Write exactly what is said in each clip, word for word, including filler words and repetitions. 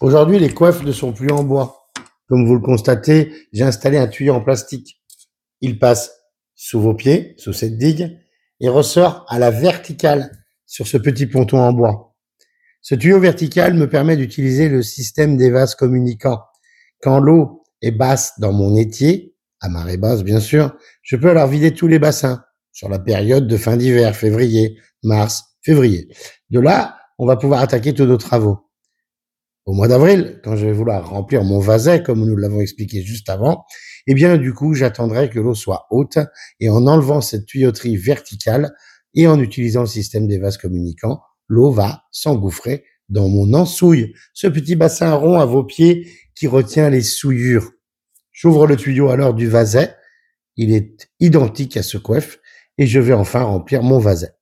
Aujourd'hui, les coiffes ne sont plus en bois. Comme vous le constatez, j'ai installé un tuyau en plastique. Il passe sous vos pieds, sous cette digue, et ressort à la verticale sur ce petit ponton en bois. Ce tuyau vertical me permet d'utiliser le système des vases communicants. Quand l'eau est basse dans mon étier, à marée basse bien sûr, je peux alors vider tous les bassins sur la période de fin d'hiver, février, mars, février. De là, on va pouvoir attaquer tous nos travaux. Au mois d'avril, quand je vais vouloir remplir mon vaset, comme nous l'avons expliqué juste avant, eh bien, du coup, j'attendrai que l'eau soit haute et en enlevant cette tuyauterie verticale et en utilisant le système des vases communicants, l'eau va s'engouffrer dans mon ensouille, ce petit bassin rond à vos pieds qui retient les souillures. J'ouvre le tuyau alors du vaset, il est identique à ce coiffe et je vais enfin remplir mon vaset.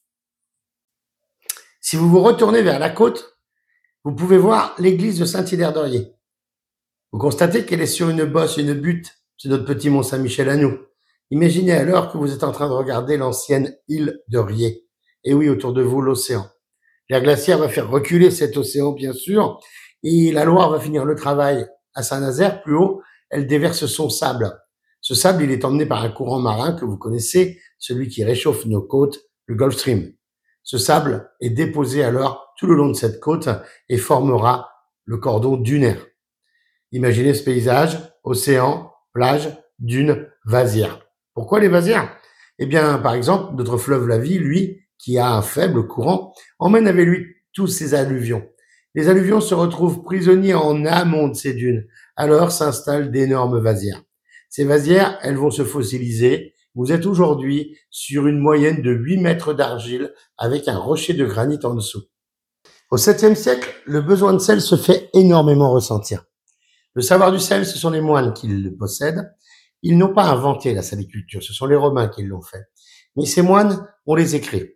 Si vous vous retournez vers la côte, vous pouvez voir l'église de Saint-Hilaire-d'Oriez. Vous constatez qu'elle est sur une bosse, une butte. C'est notre petit Mont-Saint-Michel à nous. Imaginez alors que vous êtes en train de regarder l'ancienne île de Riez. Et oui, autour de vous, l'océan. La glacière va faire reculer cet océan, bien sûr, et la Loire va finir le travail. À Saint-Nazaire, plus haut, elle déverse son sable. Ce sable, il est emmené par un courant marin que vous connaissez, celui qui réchauffe nos côtes, le Gulf Stream. Ce sable est déposé alors tout le long de cette côte et formera le cordon dunaire. Imaginez ce paysage, océan, plage, dunes, vasières. Pourquoi les vasières? Eh bien, par exemple, notre fleuve la Vie, lui, qui a un faible courant, emmène avec lui tous ces alluvions. Les alluvions se retrouvent prisonniers en amont de ces dunes. Alors s'installent d'énormes vasières. Ces vasières, elles vont se fossiliser. Vous êtes aujourd'hui sur une moyenne de huit mètres d'argile avec un rocher de granit en dessous. Au septième siècle, le besoin de sel se fait énormément ressentir. Le savoir du sel, ce sont les moines qui le possèdent. Ils n'ont pas inventé la saliculture, ce sont les Romains qui l'ont fait. Mais ces moines, on les écrit.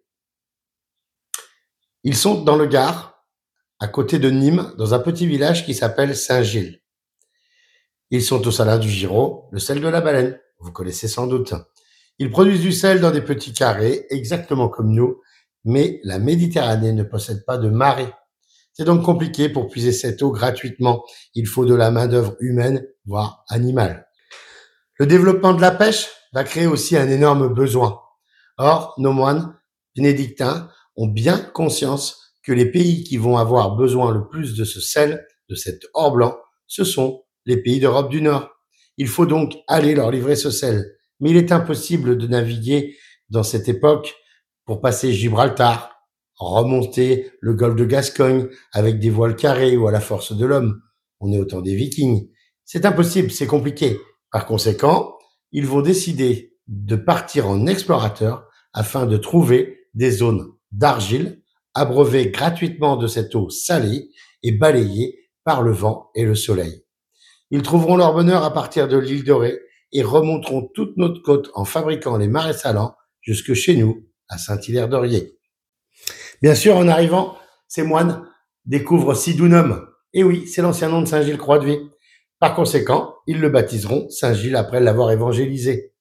Ils sont dans le Gard, à côté de Nîmes, dans un petit village qui s'appelle Saint-Gilles. Ils sont au salin du Giraud, le sel de la baleine, vous connaissez sans doute. Ils produisent du sel dans des petits carrés, exactement comme nous, mais la Méditerranée ne possède pas de marée. C'est donc compliqué pour puiser cette eau gratuitement. Il faut de la main-d'œuvre humaine, voire animale. Le développement de la pêche va créer aussi un énorme besoin. Or, nos moines bénédictins ont bien conscience que les pays qui vont avoir besoin le plus de ce sel, de cet or blanc, ce sont les pays d'Europe du Nord. Il faut donc aller leur livrer ce sel. Mais il est impossible de naviguer dans cette époque pour passer Gibraltar, remonter le golfe de Gascogne avec des voiles carrées ou à la force de l'homme. On est au temps des Vikings. C'est impossible, c'est compliqué. Par conséquent, ils vont décider de partir en explorateur afin de trouver des zones d'argile, abreuvées gratuitement de cette eau salée et balayée par le vent et le soleil. Ils trouveront leur bonheur à partir de l'île de Ré et remonteront toute notre côte en fabriquant les marais salants jusque chez nous, à Saint-Hilaire-d'Oriez. Bien sûr, en arrivant, ces moines découvrent Sidunum. Et oui, c'est l'ancien nom de Saint-Gilles-Croix-de-Vie. Par conséquent, ils le baptiseront Saint-Gilles après l'avoir évangélisé.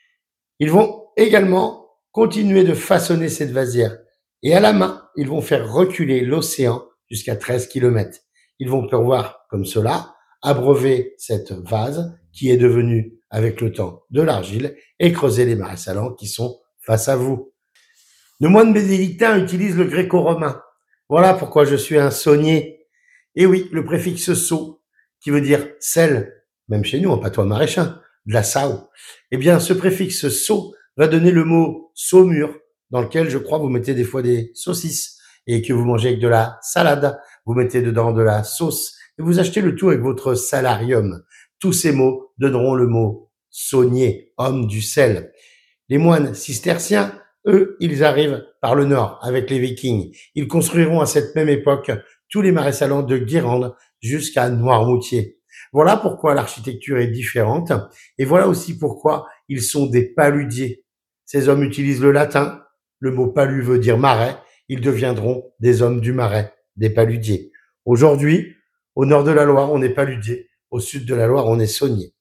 Ils vont également continuer de façonner cette vasière. Et à la main, ils vont faire reculer l'océan jusqu'à treize kilomètres. Ils vont pouvoir, comme cela, abreuver cette vase qui est devenue, avec le temps, de l'argile et creuser les marais salants qui sont face à vous. Nos moines bénédictins utilisent le gréco-romain. Voilà pourquoi je suis un saunier. Et oui, le préfixe sau, qui veut dire sel, même chez nous en patois maraîchin, de la sau. Eh bien, ce préfixe sau va donner le mot saumure, dans lequel je crois vous mettez des fois des saucisses et que vous mangez avec de la salade. Vous mettez dedans de la sauce et vous achetez le tout avec votre salarium. Tous ces mots donneront le mot saunier, homme du sel. Les moines cisterciens, eux, ils arrivent par le nord avec les Vikings. Ils construiront à cette même époque tous les marais salants de Guérande jusqu'à Noirmoutier. Voilà pourquoi l'architecture est différente et voilà aussi pourquoi ils sont des paludiers. Ces hommes utilisent le latin. Le mot palu veut dire marais. Ils deviendront des hommes du marais, des paludiers. Aujourd'hui, au nord de la Loire, on est paludier. Au sud de la Loire, on est saunier.